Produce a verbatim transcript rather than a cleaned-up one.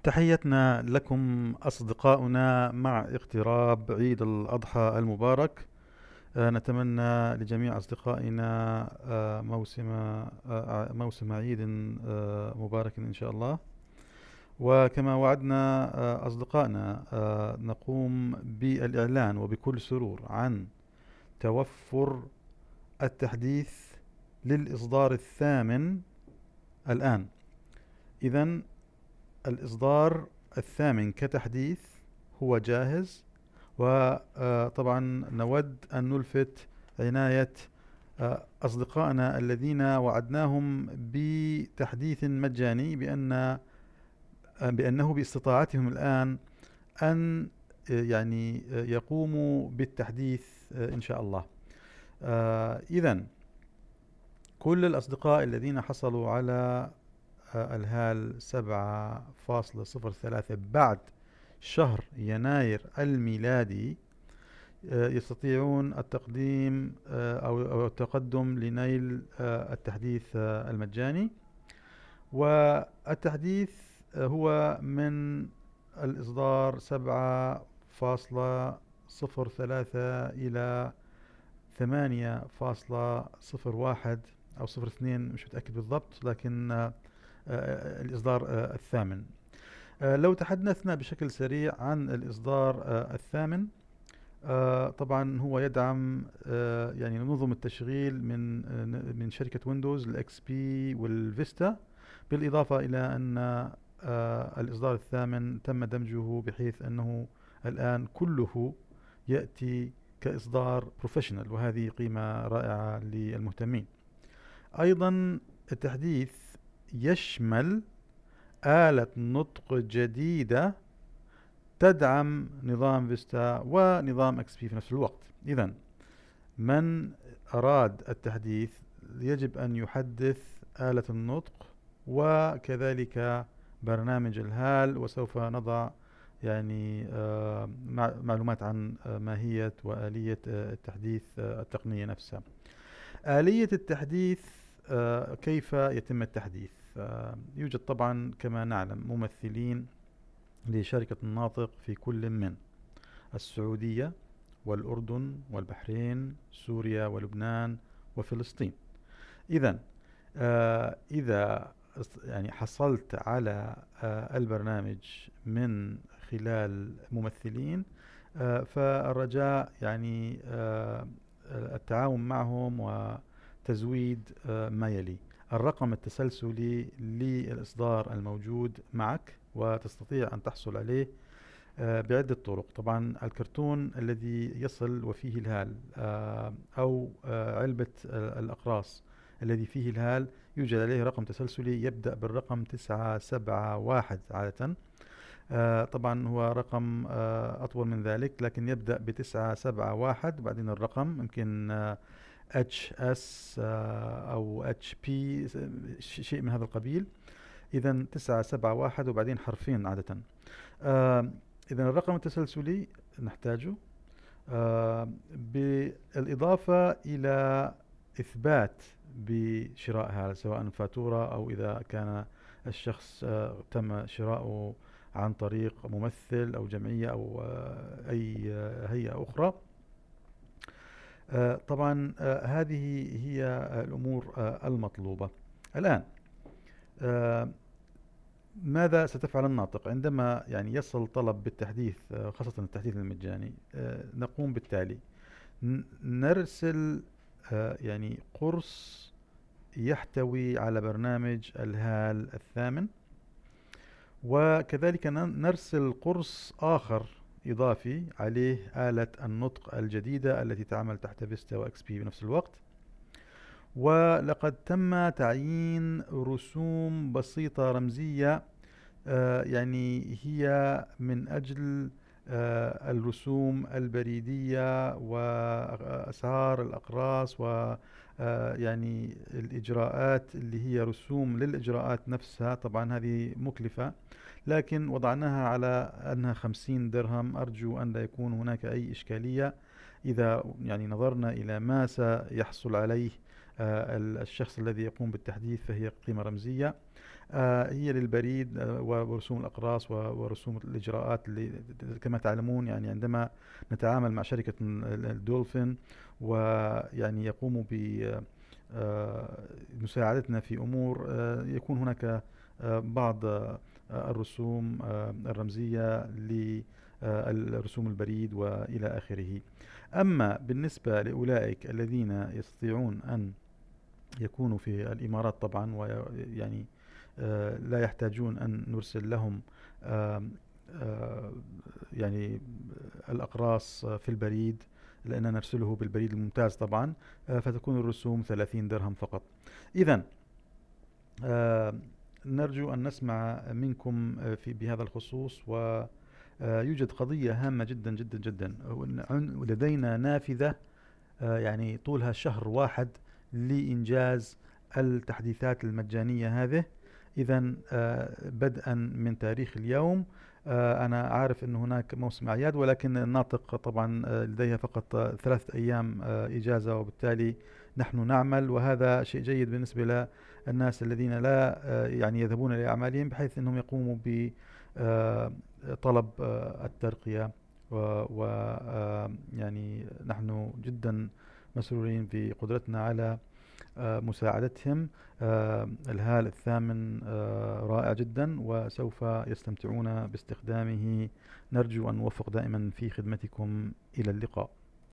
تحيتنا لكم أصدقاؤنا مع اقتراب عيد الأضحى المبارك. آه، نتمنى لجميع أصدقائنا آه، موسم آه، موسم عيد آه، مبارك إن شاء الله. وكما وعدنا آه، أصدقائنا، آه، نقوم بالإعلان وبكل سرور عن توفر التحديث للإصدار الثامن الآن. إذن الإصدار الثامن كتحديث هو جاهز، وطبعا نود أن نلفت عناية آه، أصدقائنا الذين وعدناهم بتحديث مجاني بأن آه، بأنه باستطاعتهم الآن أن آه، يعني آه، يقوموا بالتحديث آه، إن شاء الله. إذن كل الأصدقاء الذين حصلوا على آه، الهال سبعة فاصلة صفر ثلاثة بعد شهر يناير الميلادي آه، يستطيعون التقديم آه، أو أو التقدم لنيل آه، التحديث آه، المجاني. والتحديث آه، هو من الإصدار سبعة فاصلة صفر ثلاثة إلى ثمانية فاصلة صفر واحد أو صفر اثنين، مش متأكد بالضبط، لكن آه، آه، الإصدار آه، الثامن. آه، لو تحدثنا بشكل سريع عن الإصدار آه، الثامن، آه، طبعا هو يدعم آه، يعني نظم التشغيل من آه، من شركة ويندوز، الإكس بي والفيستا، بالإضافة إلى أن آه، الإصدار الثامن تم دمجه بحيث أنه الآن كله يأتي كإصدار بروفيشنال، وهذه قيمة رائعة للمهتمين. أيضا التحديث يشمل آلة نطق جديدة تدعم نظام فيستا ونظام اكس بي في نفس الوقت. إذن من أراد التحديث يجب أن يحدث آلة النطق وكذلك برنامج الهال، وسوف نضع يعني آه، معلومات عن آه، ماهية وآلية آه، التحديث آه، التقنية نفسها. آلية التحديث، آه، كيف يتم التحديث؟ آه، يوجد طبعا كما نعلم ممثلين لشركة الناطق في كل من السعودية والأردن والبحرين، سوريا ولبنان وفلسطين. إذا آه إذا يعني حصلت على آه البرنامج من خلال ممثلين، آه فالرجاء يعني آه التعاون معهم وتزويد آه ما يلي: الرقم التسلسلي للإصدار الموجود معك، وتستطيع أن تحصل عليه آه، بعدة طرق. طبعا الكرتون الذي يصل وفيه الهال، آه، أو آه، علبة آه، الأقراص الذي فيه الهال، يوجد عليه رقم تسلسلي يبدأ بالرقم تسعة سبعة واحد عادة. آه، طبعا هو رقم آه، أطول من ذلك، لكن يبدأ بتسعة سبعة واحد، بعدين الرقم يمكن آه، اتش اس آه، أو اتش بي، شيء من هذا القبيل. إذا تسعة سبعة واحد وبعدين حرفين عادة. آه، إذا الرقم التسلسلي نحتاجه، آه، بالإضافة إلى إثبات بشرائها، سواء فاتورة أو إذا كان الشخص آه، تم شراؤه عن طريق ممثل أو جمعية أو آه، أي آه، هيئة أخرى. آه، طبعا آه، هذه هي الأمور آه، المطلوبة. الآن آه، ماذا ستفعل الناطق عندما يعني يصل طلب بالتحديث، آه، خاصة التحديث المجاني؟ آه، نقوم بالتالي: ن- نرسل آه، يعني قرص يحتوي على برنامج الهال الثامن، وكذلك ن- نرسل قرص آخر إضافي عليه آلة النطق الجديدة التي تعمل تحت فيستا وإكس بي بنفس الوقت. ولقد تم تعيين رسوم بسيطة رمزية، آه، يعني هي من أجل آه، الرسوم البريدية وأسعار الأقراص و آه، يعني الإجراءات اللي هي رسوم للإجراءات نفسها. طبعا هذه مكلفة، لكن وضعناها على أنها خمسين درهم. أرجو أن لا يكون هناك أي إشكالية إذا يعني نظرنا إلى ما سيحصل عليه آه، الشخص الذي يقوم بالتحديث، فهي قيمة رمزية. آه، هي للبريد آه، ورسوم الأقراص و- ورسوم الإجراءات اللي كما تعلمون، يعني عندما نتعامل مع شركة الدولفين ويعني يقوموا بمساعدتنا في أمور، آه، يكون هناك آه، بعض آه، الرسوم آه، الرمزية لرسوم البريد وإلى آخره. أما بالنسبة لأولئك الذين يستطيعون أن يكونوا في الإمارات طبعا، ويعني آه، لا يحتاجون أن نرسل لهم آم، آه، يعني الأقراص في البريد، لأننا نرسله بالبريد الممتاز طبعا، آه، فتكون الرسوم ثلاثين درهم فقط. إذا نرجو أن نسمع منكم آه، في بهذا الخصوص. ويوجد قضية هامة جدا جدا جدا، لدينا نافذة آه، يعني طولها شهر واحد لإنجاز التحديثات المجانية هذه. إذا بدءا من تاريخ اليوم، آه، أنا عارف أن هناك موسم أعياد، ولكن الناطق طبعا آه، لديها فقط آه، ثلاثة أيام آه، إجازة، وبالتالي نحن نعمل، وهذا شيء جيد بالنسبة للناس الذين لا آه، يعني يذهبون لأعمالهم، بحيث أنهم يقوموا بطلب الترقية. و آه، يعني نحن جدا مسرورين بقدرتنا على آه، مساعدتهم. آه، الهال الثامن آه، رائع جدا، وسوف يستمتعون باستخدامه. نرجو أن نوفق دائما في خدمتكم. إلى اللقاء.